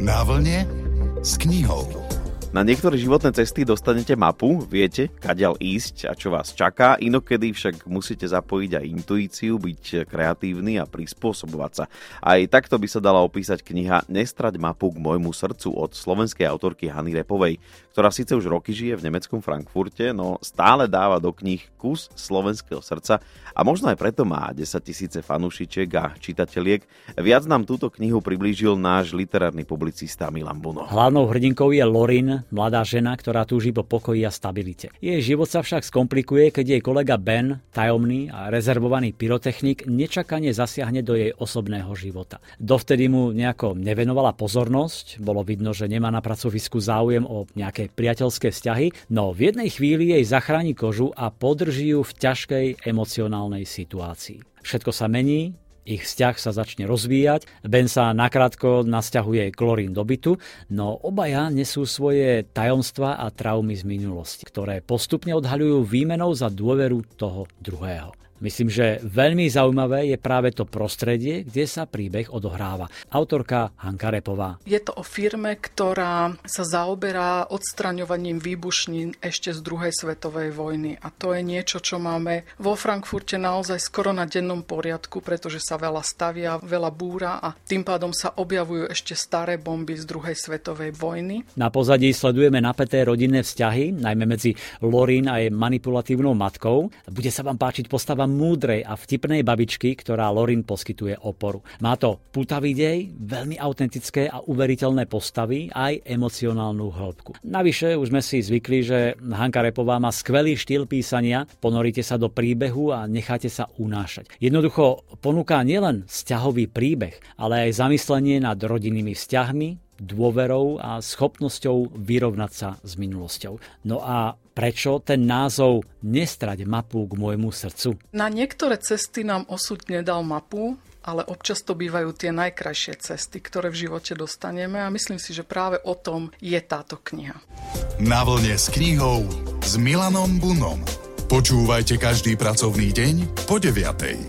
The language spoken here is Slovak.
Na vlne s knihou. Na niektoré životné cesty dostanete mapu, viete, kadiaľ ísť a čo vás čaká, inokedy však musíte zapojiť aj intuíciu, byť kreatívny a prispôsobovať sa. Aj takto by sa dala opísať kniha Nestrať mapu k môjmu srdcu od slovenskej autorky Hany Repovej, ktorá síce už roky žije v nemeckom Frankfurte, no stále dáva do kníh kus slovenského srdca a možno aj preto má 10 000 fanúšičiek a čitateliek. Viac nám túto knihu priblížil náš literárny publicista Milan Buno. Hlavnou hrdinkou je Lorin, mladá žena, ktorá túži po pokoji a stabilite. Jej život sa však skomplikuje, keď jej kolega Ben, tajomný a rezervovaný pyrotechnik, nečakane zasiahne do jej osobného života. Dovtedy mu nejako nevenovala pozornosť, bolo vidno, že nemá na pracovisku záujem o nejaké priateľské vzťahy, no v jednej chvíli jej zachráni kožu a podrží ju v ťažkej emocionálnej situácii. Všetko sa mení, ich vzťah sa začne rozvíjať, Ben sa nakrátko nasťahuje k Lorin do bytu, no obaja nesú svoje tajomstvá a traumy z minulosti, ktoré postupne odhaľujú výmenou za dôveru toho druhého. Myslím, že veľmi zaujímavé je práve to prostredie, kde sa príbeh odohráva. Autorka Hanka Repová. Je to o firme, ktorá sa zaoberá odstraňovaním výbušnín ešte z druhej svetovej vojny. A to je niečo, čo máme vo Frankfurte naozaj skoro na dennom poriadku, pretože sa veľa stavia, veľa búra a tým pádom sa objavujú ešte staré bomby z druhej svetovej vojny. Na pozadí sledujeme napäté rodinné vzťahy, najmä medzi Lorin a jej manipulatívnou matkou. Bude sa vám páčiť postava múdrej a vtipnej babičky, ktorá Lorin poskytuje oporu. Má to pútavý dej, veľmi autentické a uveriteľné postavy, aj emocionálnu hĺbku. Navyše už sme si zvykli, že Hanka Repová má skvelý štýl písania, ponoríte sa do príbehu a necháte sa unášať. Jednoducho ponúka nielen vzťahový príbeh, ale aj zamyslenie nad rodinnými vzťahmi, dôverou a schopnosťou vyrovnať sa s minulosťou. No a prečo ten názov Nestrať mapu k môjmu srdcu? Na niektoré cesty nám osud nedal mapu, ale občas to bývajú tie najkrajšie cesty, ktoré v živote dostaneme a myslím si, že práve o tom je táto kniha. Na vlne s knihou s Milanom Bunom. Počúvajte každý pracovný deň po 9:00.